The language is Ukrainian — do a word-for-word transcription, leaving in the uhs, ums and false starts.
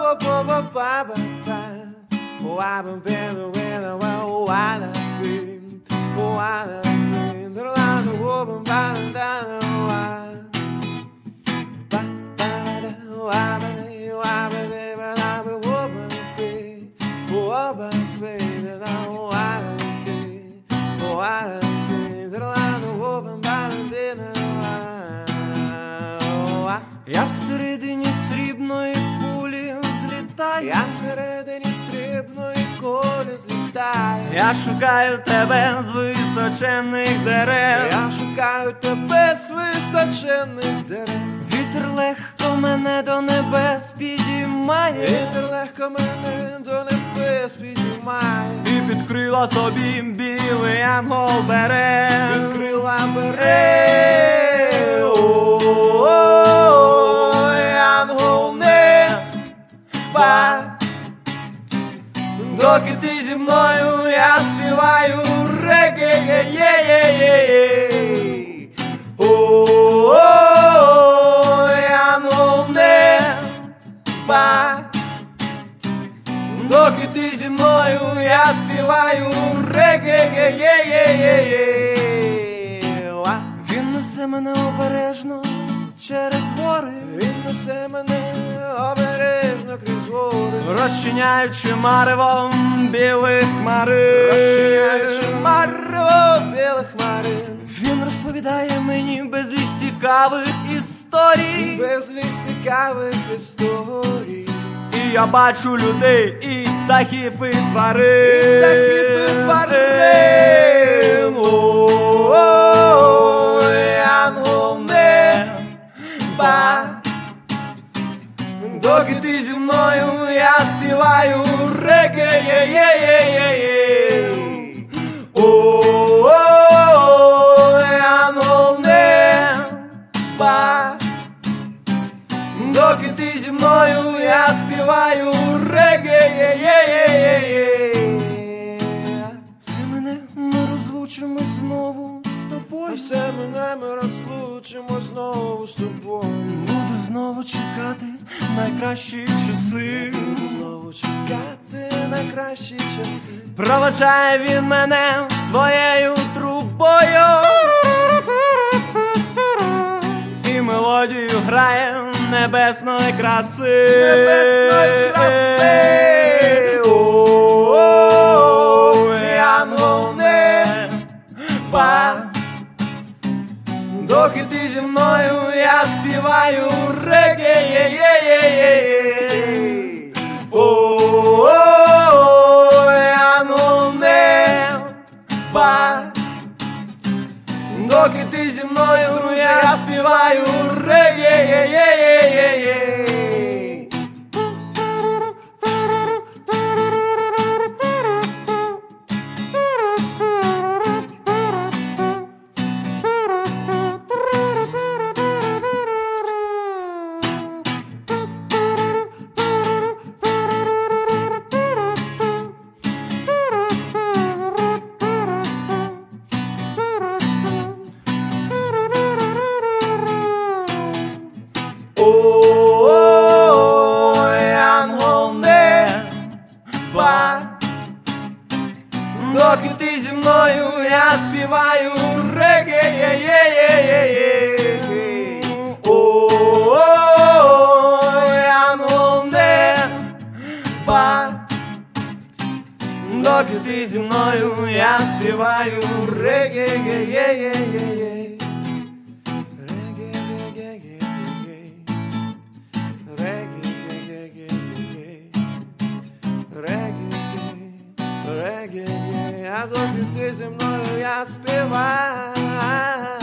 Я всередині срібної кулі злітаю, я всередині срібної кулі злітаю. Я шукаю тебе з височених дерев, я шукаю тебе з височених дерев. Вітер легко мене до небес підіймає, вітер легко мене до небес підіймає. І під крила собі білий ангел бере, під крила бере. Доки ти зі мною, я співаю регге-ге-ге-ге-ге-ге. Ой, ангел неба. Доки ти зі мною, я співаю регге-ге-ге-ге-ге-ге. Він несе мене обережно через гори, він несе мене обережно крізь гори, розчиняючи маревом білих хмарин, розчиняючи маревом білих хмарин. Він розповідає мені безліч цікавих історій, безліч цікавих історій. І я бачу людей, і птахів, і тварин, і птахів, і тварин. Ой, ангел неба. Доки ти зі мною, я співаю регге-ге-ге-ге-ге-ге. Ой, ангел неба. Доки ти зі мною, я співаю регге-ге-ге-ге-ге-ге. Все мене ми розлучимо знову з тобою, все мене ми розлучимо знову з тобою. Буду знову чекати найкращі часи, знову чекати найкращі часи. Проводжає він мене своєю трубою, і мелодію грає небесної краси, небесної краси. Ой, ангел неба. Доки ти зі мною, я співаю регге-ге-ге-ге-ге-ге. Ой, ангел неба. Доки ти зі мною, я співаю регге-ге-ге-ге-ге-ге. Ой, ангел неба. Доки ти зі мною, я співаю регге-ге-ге-ге-ге-ге. Ой, ангел неба. Доки ти зі мною, я співаю регге-ге-ге-ге-ге-ге. А доки ти зі мною, я співаю